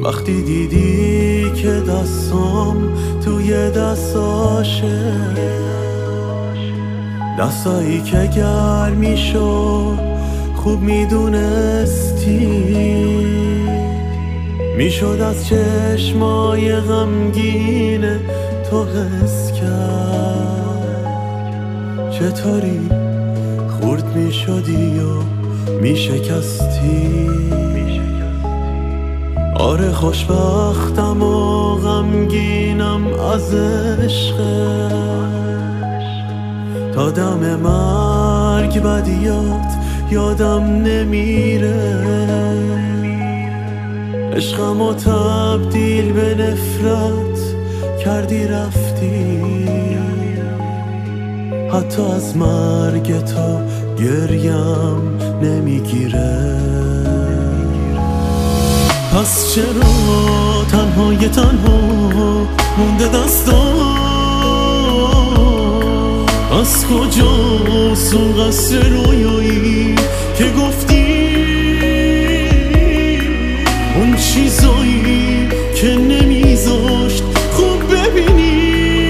وقتی دیدی که دستام توی دستاشه، دستایی که گرمی شد خوب میدونستی، میشد از چشمای غمگین تو حس کرد چطوری خورد میشدی و میشکستی. آره خوشبختم و غمگینم از عشقت، تا دم مرگ بدیات یادم نمیره. عشقمو تبدیل به نفرت کردی رفتی، حتی از مرگ تو گریم نمیگیره. پس چرا تنهای تنها مونده دستام؟ از کجاست اون قصر رویایی که گفتی، اون چیزایی که نمیذاشت خوب ببینی؟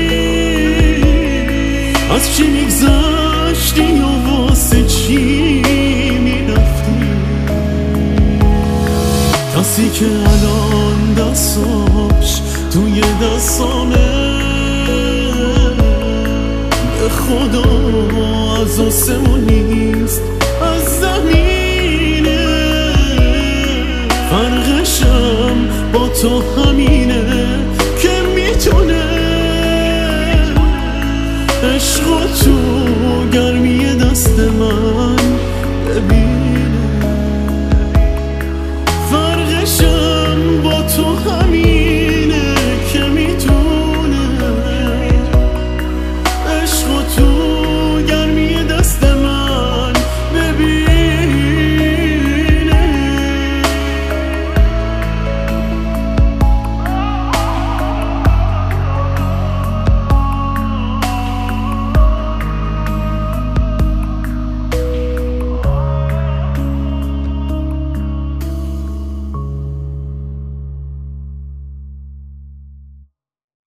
از چی میگذشتی و واسه چی میرفتی؟ کسی که الان دستاش توی دستامه، به خدا از آسمون نیست از زمینه. فرقشم با تو همینه که میتونه عشق تو گرمی دست من ببین.